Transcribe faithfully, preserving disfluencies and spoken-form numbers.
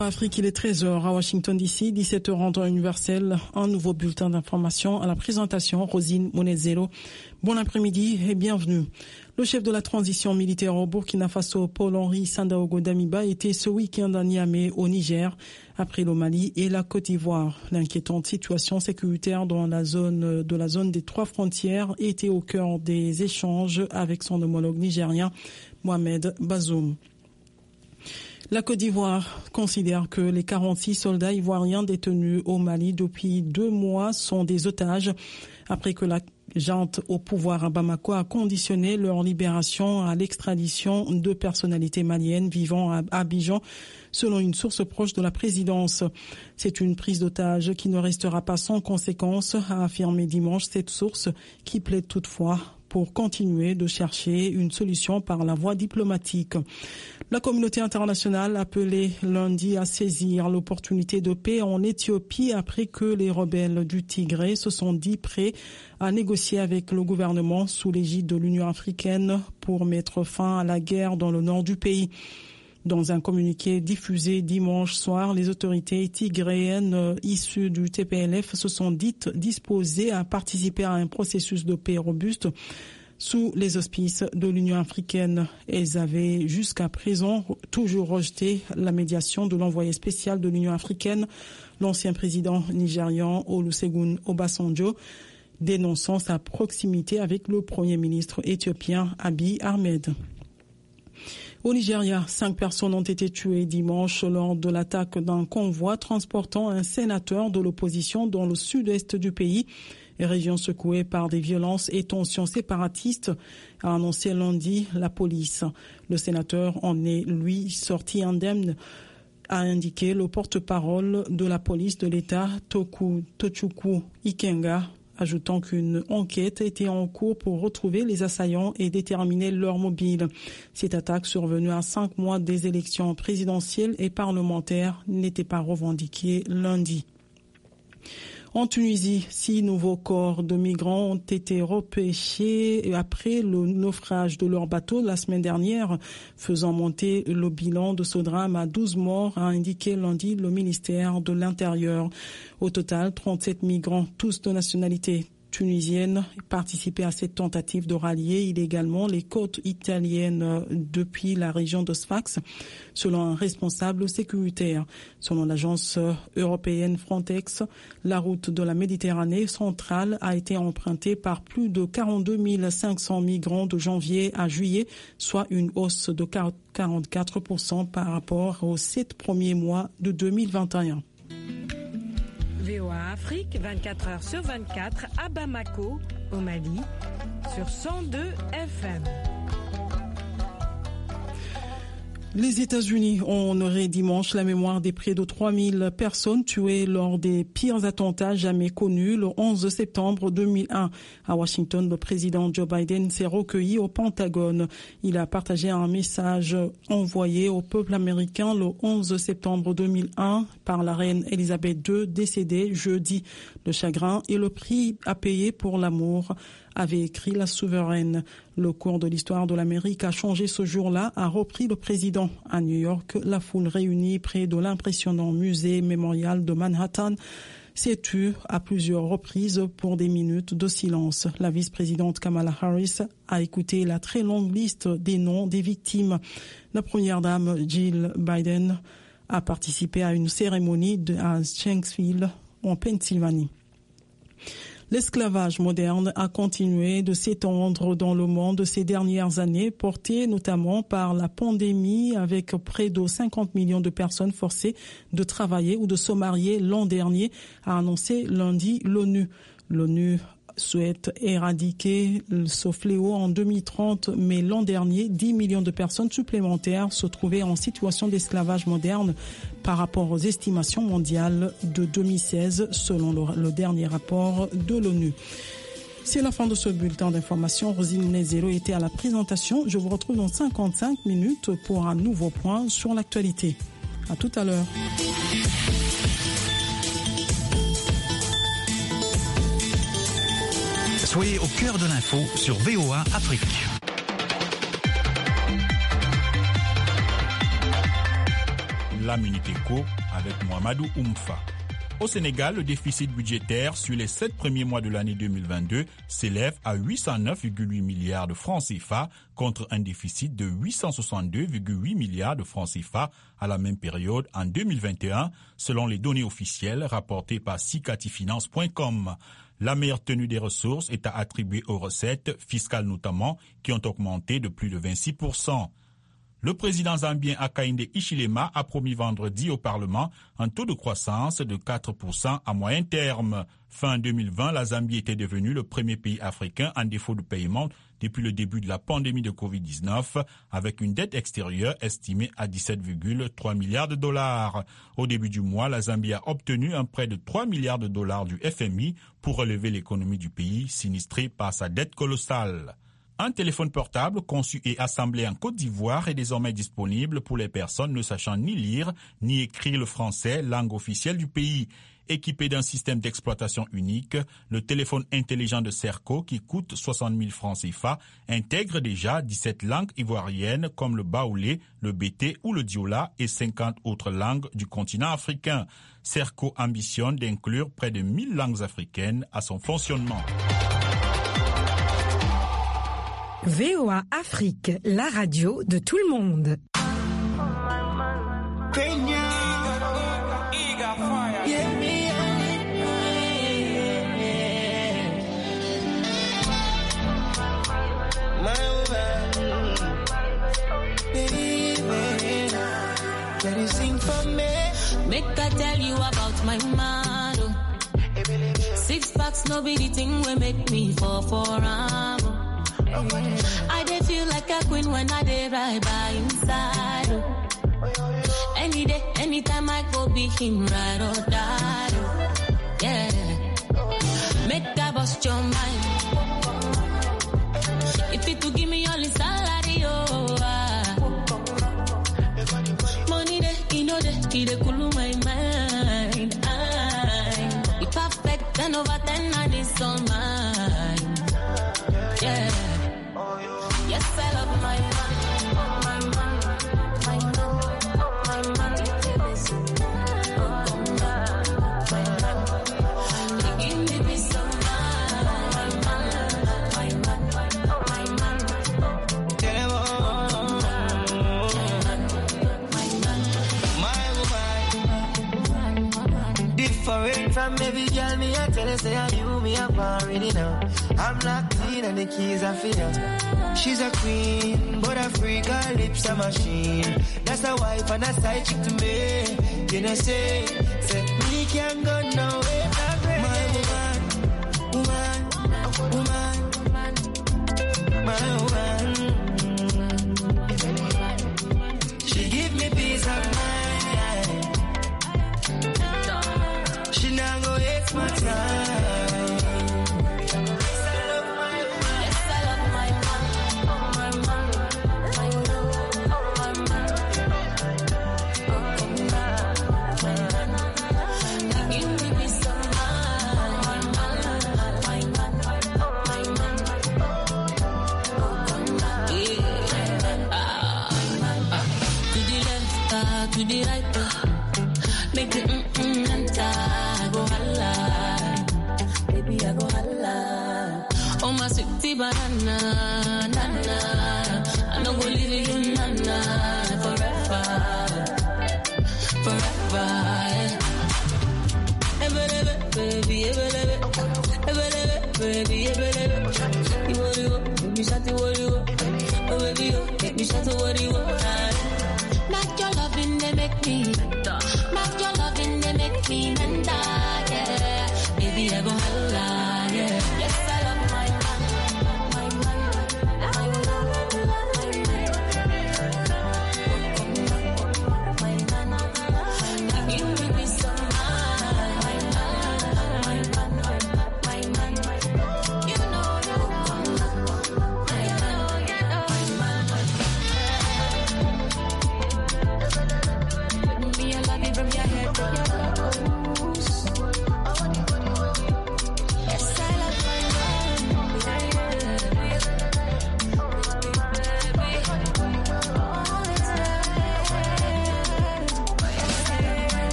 Afrique, il est treize heures à Washington D C, dix-sept heures en temps universel. Un nouveau bulletin d'information à la présentation, Rosine Monezero. Bon après-midi et bienvenue. Le chef de la transition militaire au Burkina Faso, Paul-Henri Sandaogo Damiba, était ce week-end à Niamey, au Niger, après le Mali et la Côte d'Ivoire. L'inquiétante situation sécuritaire dans la zone de la zone des trois frontières était au cœur des échanges avec son homologue nigérien, Mohamed Bazoum. La Côte d'Ivoire considère que les quarante-six soldats ivoiriens détenus au Mali depuis deux mois sont des otages après que la junte au pouvoir à Bamako a conditionné leur libération à l'extradition de personnalités maliennes vivant à Abidjan, selon une source proche de la présidence. C'est une prise d'otage qui ne restera pas sans conséquence, a affirmé dimanche cette source, qui plaide toutefois pour continuer de chercher une solution par la voie diplomatique. La communauté internationale appelée lundi à saisir l'opportunité de paix en Éthiopie après que les rebelles du Tigré se sont dit prêts à négocier avec le gouvernement sous l'égide de l'Union africaine pour mettre fin à la guerre dans le nord du pays. Dans un communiqué diffusé dimanche soir, les autorités tigréennes issues du T P L F se sont dites disposées à participer à un processus de paix robuste sous les auspices de l'Union africaine. Elles avaient jusqu'à présent toujours rejeté la médiation de l'envoyé spécial de l'Union africaine, l'ancien président nigérian Olusegun Obasanjo, dénonçant sa proximité avec le premier ministre éthiopien Abiy Ahmed. Au Nigeria, cinq personnes ont été tuées dimanche lors de l'attaque d'un convoi transportant un sénateur de l'opposition dans le sud-est du pays, région secouée par des violences et tensions séparatistes, a annoncé lundi la police. Le sénateur en est, lui, sorti indemne, a indiqué le porte-parole de la police de l'État, Toku Tochukwu Ikenga, ajoutant qu'une enquête était en cours pour retrouver les assaillants et déterminer leur mobile. Cette attaque survenue à cinq mois des élections présidentielles et parlementaires n'était pas revendiquée lundi. En Tunisie, six nouveaux corps de migrants ont été repêchés après le naufrage de leur bateau la semaine dernière, faisant monter le bilan de ce drame à douze morts, a indiqué lundi le ministère de l'Intérieur. Au total, trente-sept migrants, tous de nationalité tunisienne, participaient à cette tentative de rallier illégalement les côtes italiennes depuis la région de Sfax, selon un responsable sécuritaire. Selon l'agence européenne Frontex, la route de la Méditerranée centrale a été empruntée par plus de quarante-deux mille cinq cents migrants de janvier à juillet, soit une hausse de quarante-quatre pour cent par rapport aux sept premiers mois de deux mille vingt et un. V O A Afrique, vingt-quatre heures sur vingt-quatre, à Bamako, au Mali, sur cent deux F M. Les États-Unis ont honoré dimanche la mémoire des près de trois mille personnes tuées lors des pires attentats jamais connus le onze septembre deux mille un. À Washington, le président Joe Biden s'est recueilli au Pentagone. Il a partagé un message envoyé au peuple américain le onze septembre deux mille un par la reine Elisabeth deux, décédée jeudi. Le chagrin et le prix à payer pour l'amour, avait écrit la souveraine. Le cours de l'histoire de l'Amérique a changé ce jour-là, a repris le président. À New York, la foule réunie près de l'impressionnant musée mémorial de Manhattan s'est tue à plusieurs reprises pour des minutes de silence. La vice-présidente Kamala Harris a écouté la très longue liste des noms des victimes. La première dame Jill Biden a participé à une cérémonie à Shanksville, en Pennsylvanie. L'esclavage moderne a continué de s'étendre dans le monde ces dernières années, porté notamment par la pandémie, avec près de cinquante millions de personnes forcées de travailler ou de se marier l'an dernier, a annoncé lundi l'ONU. L'ONU souhaite éradiquer ce fléau en deux mille trente, mais l'an dernier, dix millions de personnes supplémentaires se trouvaient en situation d'esclavage moderne par rapport aux estimations mondiales de deux mille seize, selon le, le dernier rapport de l'ONU. C'est la fin de ce bulletin d'information. Rosine Nezero était à la présentation. Je vous retrouve dans cinquante-cinq minutes pour un nouveau point sur l'actualité. À tout à l'heure. Soyez au cœur de l'info sur V O A Afrique. Salam Uniteco avec Mohamedou Oumfa. Au Sénégal, le déficit budgétaire sur les sept premiers mois de l'année deux mille vingt-deux s'élève à huit cent neuf virgule huit milliards de francs C F A contre un déficit de huit cent soixante-deux virgule huit milliards de francs C F A à la même période en deux mille vingt et un, selon les données officielles rapportées par sicatifinance point com. La meilleure tenue des ressources est à attribuer aux recettes fiscales notamment, qui ont augmenté de plus de vingt-six pour cent. Le président zambien Hakainde Hichilema a promis vendredi au Parlement un taux de croissance de quatre pour cent à moyen terme. Fin deux mille vingt, la Zambie était devenue le premier pays africain en défaut de paiement depuis le début de la pandémie de covid dix-neuf, avec une dette extérieure estimée à dix-sept virgule trois milliards de dollars. Au début du mois, la Zambie a obtenu un prêt de trois milliards de dollars du F M I pour relever l'économie du pays sinistrée par sa dette colossale. Un téléphone portable conçu et assemblé en Côte d'Ivoire est désormais disponible pour les personnes ne sachant ni lire ni écrire le français, langue officielle du pays. Équipé d'un système d'exploitation unique, le téléphone intelligent de Serco, qui coûte soixante mille francs C F A, intègre déjà dix-sept langues ivoiriennes comme le baoulé, le bété ou le diola et cinquante autres langues du continent africain. Serco ambitionne d'inclure près de mille langues africaines à son fonctionnement. V O A Afrique, la radio de tout le monde. Make I tell you about my man. Six packs, no be the thing will make me fall for am. I dey feel like a queen when I dey ride by inside. Any day, anytime I go be him, ride or die. Yeah, make I bust your mind. If it to give me all his salary, oh. Money dey, you know dey, he dey cool my mind. I, he perfect, ten over ten and it's all mine. Yeah. Yes, I love my man, oh my man, my man, oh my man. Oh my man, he give me peace of mind, my man, my man, oh my man. My woman, different from every girl, me I tell her say I you me up already now. I'm locked in and the keys are for you. She's a queen, but a freak, her lips a machine. That's a wife and a side chick to me. You know say, say me can't go nowhere. My woman, woman, woman, my woman. She give me peace of mind. She not go waste my time. To the right, make it mm-mm enter, go holla, baby I go holla. Oh my sweetie banana, nana, I no go leave you nana, forever, forever. Ebelebe, baby, ebelebe, ebelebe, baby, ebelebe. You worry, what? Make me shout to worry, what? Oh baby, you make me shout to worry, what? Not your loving, they make me